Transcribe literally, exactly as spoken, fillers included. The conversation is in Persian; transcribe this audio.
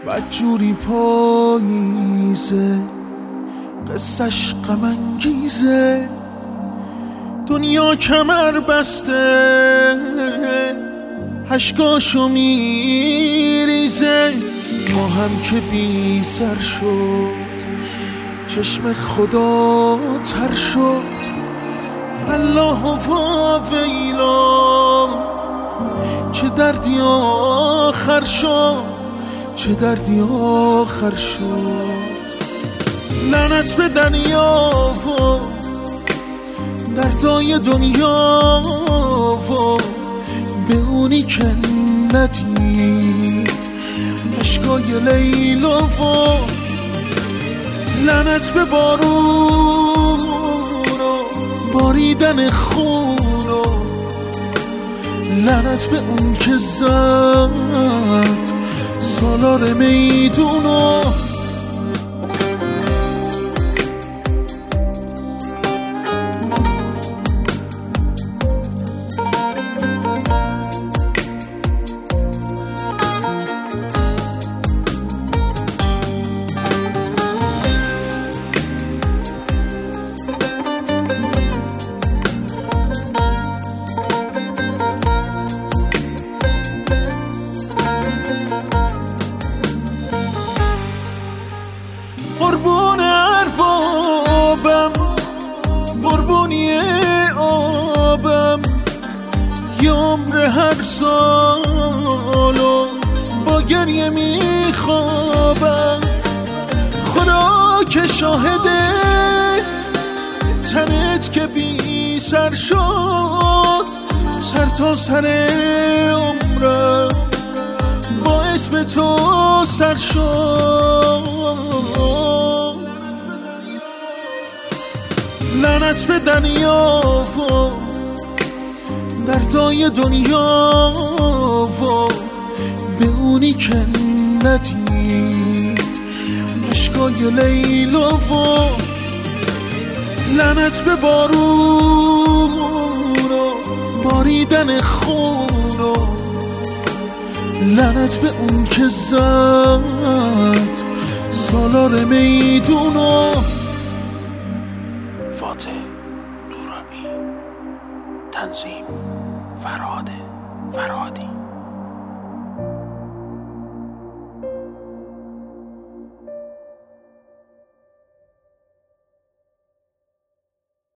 بدجوری پاییزه، قصه‌ش غم انگیزه. دنیا کمر بسته، اشکاشو میریزه. ما هم که بی سر شد، چشم خدا تر شد. الله و ویلا، چه دردی آخر شد، چه دردی آخر شد. لعنت به دنیا و دردای دنیا و به اونی که ندید عشقای لیلا و لعنت به بارون و باریدن خون و لعنت به اون که زد سالار میدونو. قربون اربابم، قربونی آبم، یه عمر هر سالو با گریه میخوابم. خدا که شاهده، تنت که بی سر شد، سر تا سر عمرم با اسم تو سر شد. لعنت به دنیا و دردای دنیا و به اونی که ندید عشقای لیلا و لعنت به بارون و باریدن خون و لعنت به اون که زد سالار میدونو. فاتح نورابی، تنظیم فرهاد فرهادی.